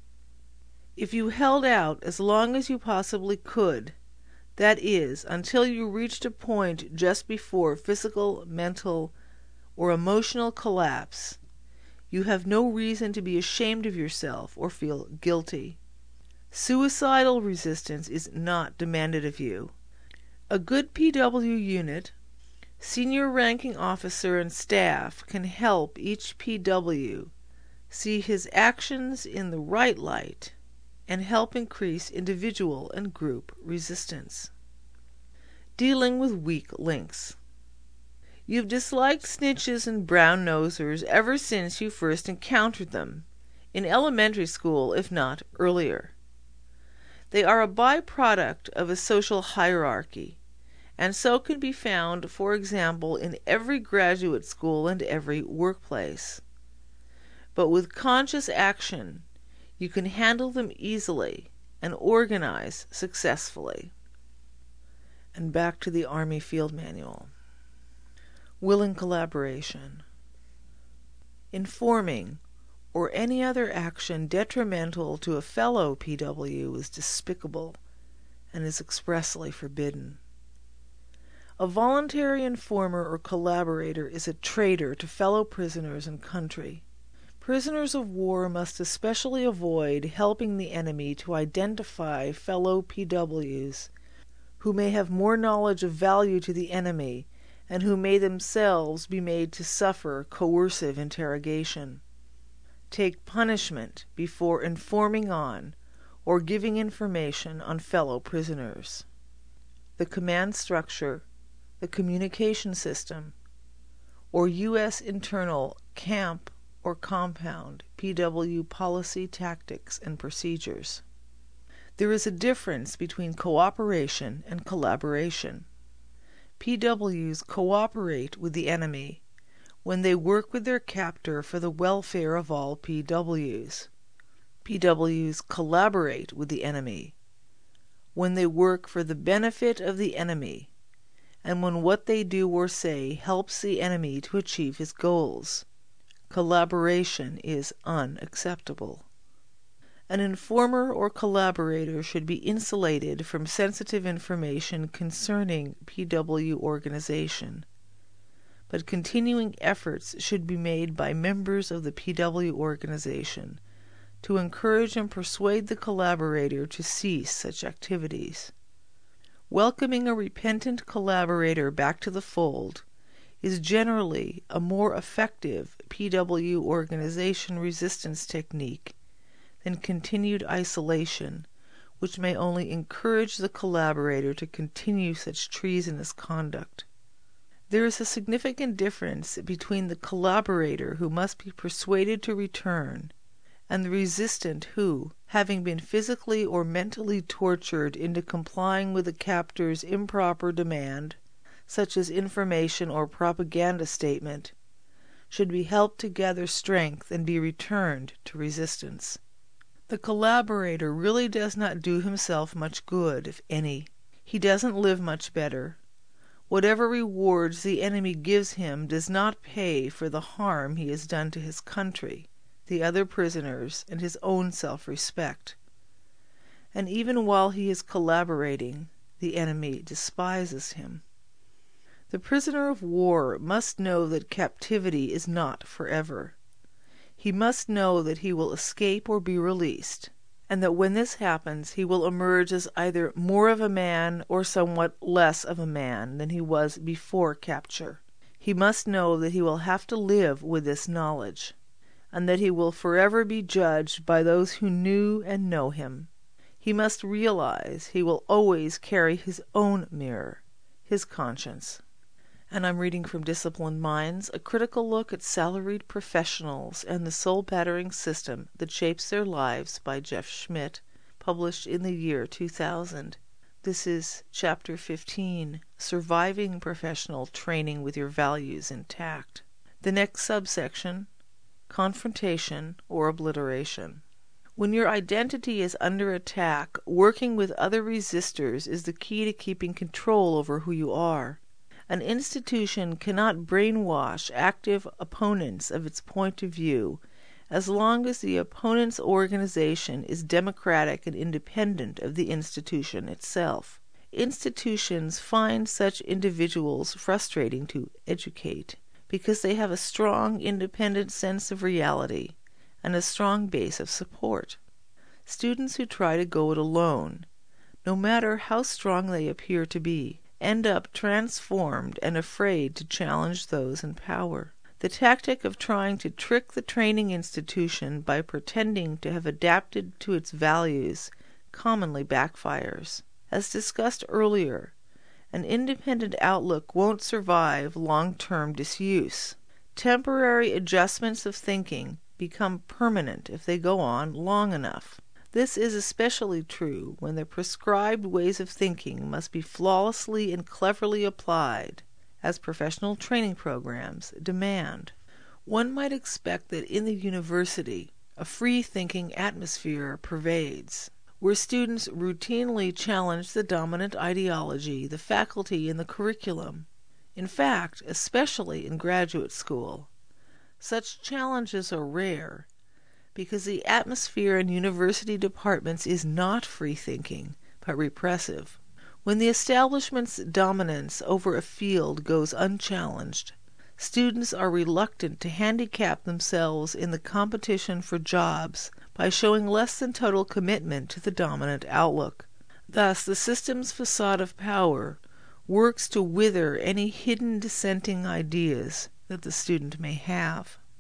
If you held out as long as you possibly could, that is, until you reached a point just before physical, mental, or emotional collapse, you have no reason to be ashamed of yourself or feel guilty. Suicidal resistance is not demanded of you. A good P W unit, senior ranking officer and staff can help each P W see his actions in the right light and help increase individual and group resistance. Dealing with weak links. You've disliked snitches and brown-nosers ever since you first encountered them, in elementary school if not earlier. They are a byproduct of a social hierarchy, and so can be found, for example, in every graduate school and every workplace. But with conscious action, you can handle them easily and organize successfully. And back to the Army Field Manual. Willing collaboration. Informing or any other action detrimental to a fellow P W is despicable and is expressly forbidden. A voluntary informer or collaborator is a traitor to fellow prisoners and country. Prisoners of war must especially avoid helping the enemy to identify fellow P Ws who may have more knowledge of value to the enemy and who may themselves be made to suffer coercive interrogation. take punishment before informing on or giving information on fellow prisoners. The command structure, the communication system, or U S internal camp or compound P W policy, tactics, and procedures. There is a difference between cooperation and collaboration. P Ws cooperate with the enemy when they work with their captor for the welfare of all P Ws. P Ws collaborate with the enemy when they work for the benefit of the enemy and when what they do or say helps the enemy to achieve his goals. Collaboration is unacceptable. An informer or collaborator should be insulated from sensitive information concerning P W organization, but continuing efforts should be made by members of the P W organization to encourage and persuade the collaborator to cease such activities. Welcoming a repentant collaborator back to the fold is generally a more effective P W organization resistance technique than continued isolation, which may only encourage the collaborator to continue such treasonous conduct. There is a significant difference between the collaborator who must be persuaded to return and the resistant who, having been physically or mentally tortured into complying with the captor's improper demand, such as information or propaganda statement, should be helped to gather strength and be returned to resistance. The collaborator really does not do himself much good, if any. He doesn't live much better. Whatever rewards the enemy gives him does not pay for the harm he has done to his country, the other prisoners, and his own self-respect. And even while he is collaborating, the enemy despises him. The prisoner of war must know that captivity is not forever. He must know that he will escape or be released, and that when this happens he will emerge as either more of a man or somewhat less of a man than he was before capture. He must know that he will have to live with this knowledge, and that he will forever be judged by those who knew and know him. He must realize he will always carry his own mirror, his conscience. And I'm reading from Disciplined Minds, a critical look at salaried professionals and the soul-battering system that shapes their lives by Jeff Schmidt, published in the year two thousand. This is Chapter fifteen, Surviving Professional Training with Your Values Intact. The next subsection, Confrontation or Obliteration. When your identity is under attack, working with other resistors is the key to keeping control over who you are. An institution cannot brainwash active opponents of its point of view as long as the opponent's organization is democratic and independent of the institution itself. Institutions find such individuals frustrating to educate because they have a strong independent sense of reality and a strong base of support. Students who try to go it alone, no matter how strong they appear to be, end up transformed and afraid to challenge those in power. The tactic of trying to trick the training institution by pretending to have adapted to its values commonly backfires. As discussed earlier, an independent outlook won't survive long-term disuse. Temporary adjustments of thinking become permanent if they go on long enough. This is especially true when the prescribed ways of thinking must be flawlessly and cleverly applied, as professional training programs demand. One might expect that in the university, a free-thinking atmosphere pervades, where students routinely challenge the dominant ideology, the faculty, and the curriculum. In fact, especially in graduate school, such challenges are rare, because the atmosphere in university departments is not free-thinking, but repressive. When the establishment's dominance over a field goes unchallenged, students are reluctant to handicap themselves in the competition for jobs by showing less than total commitment to the dominant outlook. Thus, the system's facade of power works to wither any hidden dissenting ideas that the student may have.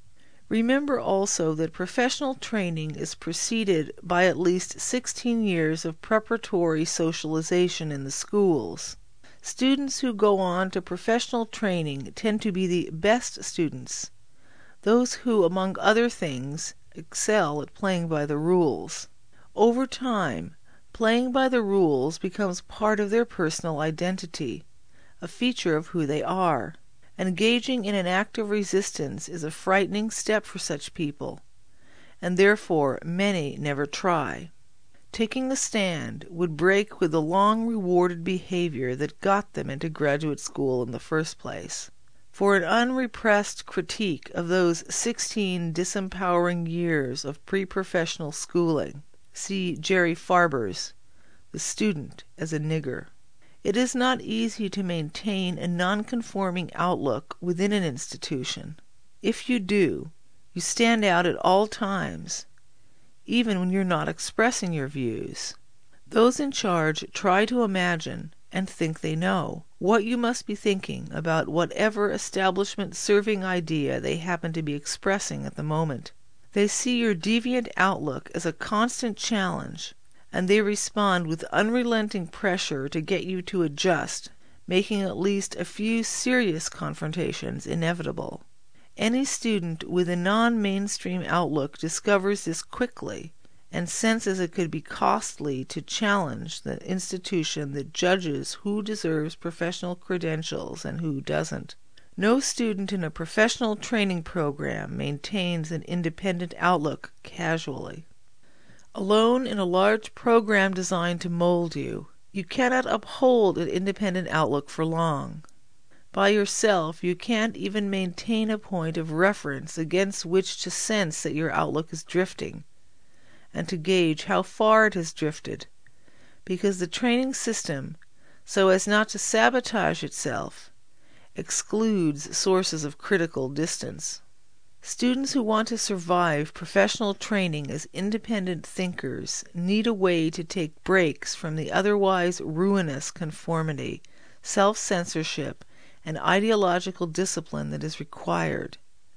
Remember also that professional training is preceded by at least sixteen years of preparatory socialization in the schools. Students who go on to professional training tend to be the best students, those who, among other things, excel at playing by the rules. Over time, playing by the rules becomes part of their personal identity, a feature of who they are. Engaging in an act of resistance is a frightening step for such people, and therefore many never try. Taking the stand would break with the long-rewarded behavior that got them into graduate school in the first place. For an unrepressed critique of those sixteen disempowering years of pre-professional schooling, see Jerry Farber's The Student as a Nigger. It is not easy to maintain a nonconforming outlook within an institution. If you do, you stand out at all times, even when you're not expressing your views. Those in charge try to imagine and think they know what you must be thinking about whatever establishment-serving idea they happen to be expressing at the moment. They see your deviant outlook as a constant challenge, and they respond with unrelenting pressure to get you to adjust, making at least a few serious confrontations inevitable. Any student with a non-mainstream outlook discovers this quickly and senses it could be costly to challenge the institution that judges who deserves professional credentials and who doesn't. No student in a professional training program maintains an independent outlook casually. Alone in a large program designed to mold you, you cannot uphold an independent outlook for long. By yourself, you can't even maintain a point of reference against which to sense that your outlook is drifting, and to gauge how far it has drifted, because the training system, so as not to sabotage itself, excludes sources of critical distance. Students who want to survive professional training as independent thinkers need a way to take breaks from the otherwise ruinous conformity, self-censorship, and ideological discipline that is required.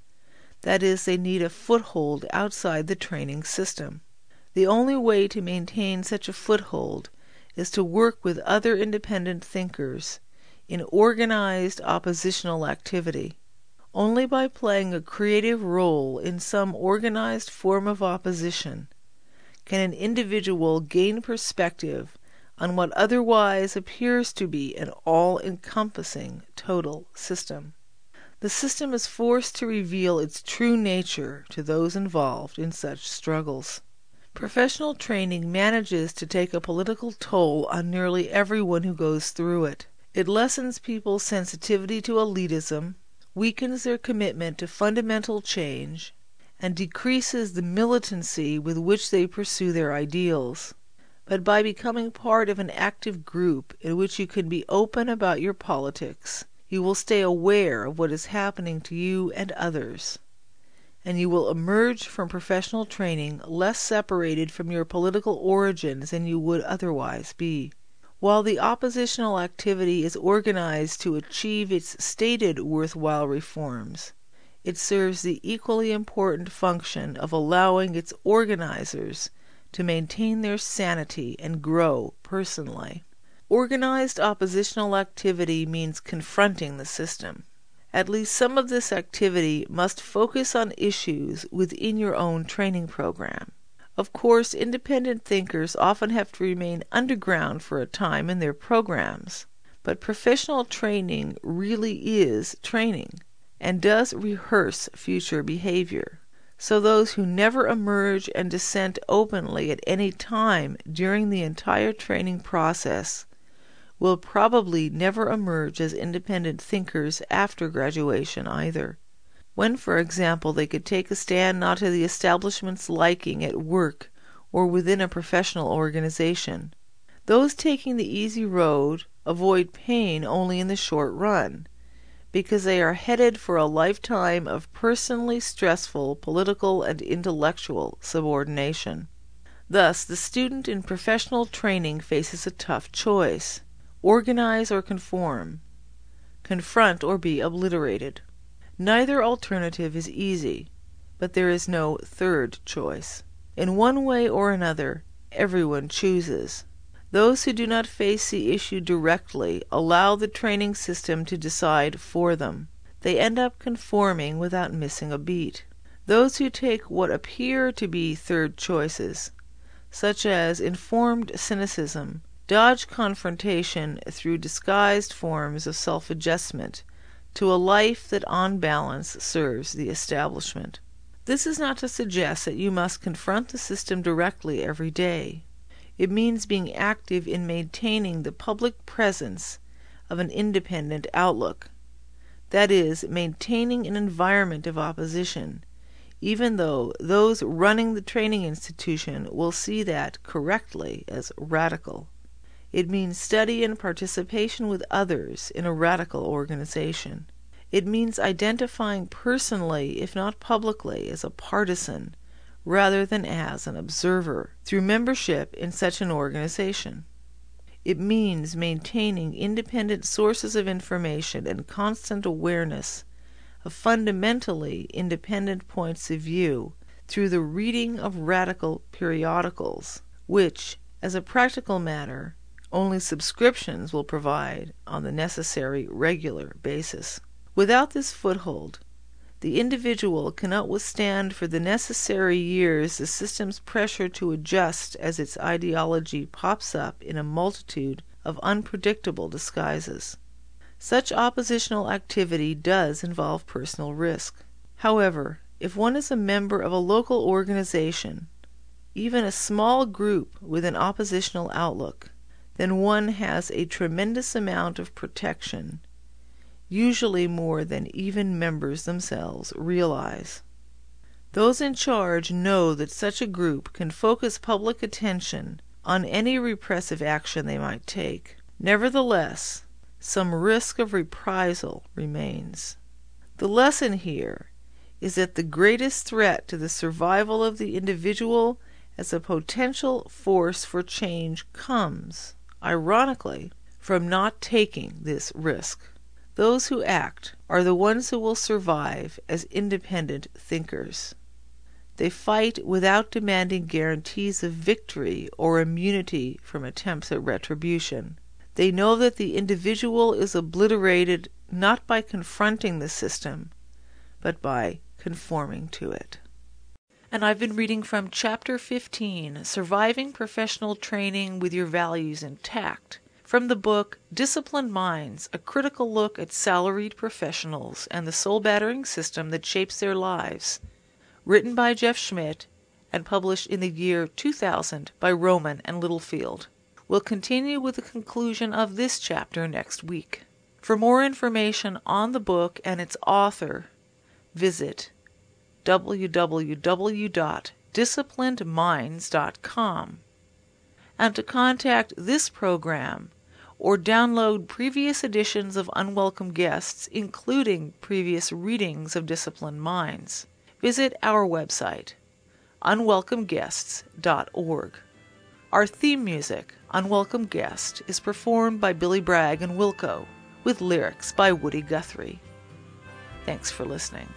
That is, they need a foothold outside the training system. The only way to maintain such a foothold is to work with other independent thinkers in organized oppositional activity. Only by playing a creative role in some organized form of opposition can an individual gain perspective on what otherwise appears to be an all-encompassing total system. The system is forced to reveal its true nature to those involved in such struggles. Professional training manages to take a political toll on nearly everyone who goes through it. It lessens people's sensitivity to elitism, weakens their commitment to fundamental change, and decreases the militancy with which they pursue their ideals. But by becoming part of an active group in which you can be open about your politics, you will stay aware of what is happening to you and others, and you will emerge from professional training less separated from your political origins than you would otherwise be. While the oppositional activity is organized to achieve its stated worthwhile reforms, it serves the equally important function of allowing its organizers to maintain their sanity and grow personally. Organized oppositional activity means confronting the system. At least some of this activity must focus on issues within your own training program. Of course, independent thinkers often have to remain underground for a time in their programs, but professional training really is training and does rehearse future behavior. So those who never emerge and dissent openly at any time during the entire training process will probably never emerge as independent thinkers after graduation either. When, for example, they could take a stand not to the establishment's liking at work or within a professional organization. Those taking the easy road avoid pain only in the short run, because they are headed for a lifetime of personally stressful political and intellectual subordination. Thus, the student in professional training faces a tough choice: organize or conform, confront or be obliterated. Neither alternative is easy, but there is no third choice. In one way or another, everyone chooses. Those who do not face the issue directly allow the training system to decide for them. They end up conforming without missing a beat. Those who take what appear to be third choices, such as informed cynicism, dodge confrontation through disguised forms of self-adjustment to a life that on balance serves the establishment. This is not to suggest that you must confront the system directly every day. It means being active in maintaining the public presence of an independent outlook. That is, maintaining an environment of opposition, even though those running the training institution will see that correctly as radical. It means study and participation with others in a radical organization. It means identifying personally, if not publicly, as a partisan, rather than as an observer, through membership in such an organization. It means maintaining independent sources of information and constant awareness of fundamentally independent points of view through the reading of radical periodicals, which, as a practical matter, only subscriptions will provide on the necessary regular basis. Without this foothold, the individual cannot withstand for the necessary years the system's pressure to adjust as its ideology pops up in a multitude of unpredictable disguises. Such oppositional activity does involve personal risk. However, if one is a member of a local organization, even a small group with an oppositional outlook, then one has a tremendous amount of protection, usually more than even members themselves realize. Those in charge know that such a group can focus public attention on any repressive action they might take. Nevertheless, some risk of reprisal remains. The lesson here is that the greatest threat to the survival of the individual as a potential force for change comes, ironically, from not taking this risk. Those who act are the ones who will survive as independent thinkers. They fight without demanding guarantees of victory or immunity from attempts at retribution. They know that the individual is obliterated not by confronting the system, but by conforming to it. And I've been reading from Chapter fifteen, Surviving Professional Training with Your Values Intact, from the book Disciplined Minds, A Critical Look at Salaried Professionals and the Soul-Battering System That Shapes Their Lives, written by Jeff Schmidt and published in the year two thousand by Rowman and Littlefield. We'll continue with the conclusion of this chapter next week. For more information on the book and its author, visit w w w dot disciplined minds dot com. And to contact this program or download previous editions of Unwelcome Guests, including previous readings of Disciplined Minds, visit our website, unwelcome guests dot org. Our theme music, Unwelcome Guest, is performed by Billy Bragg and Wilco, with lyrics by Woody Guthrie. Thanks for listening.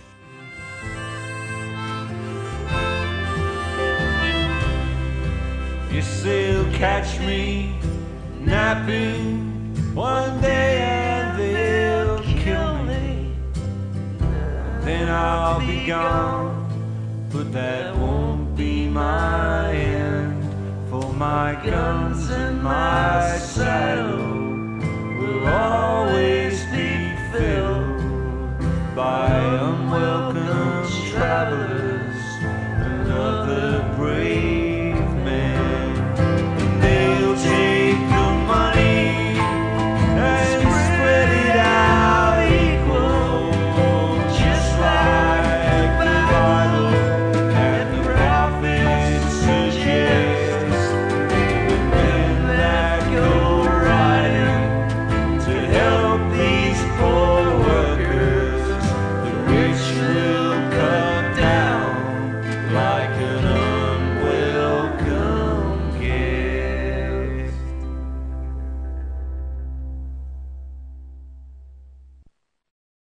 Yes, they'll catch me napping one day and they'll kill me. Then I'll be gone, but that won't be my end. For my guns and my saddle will always be filled by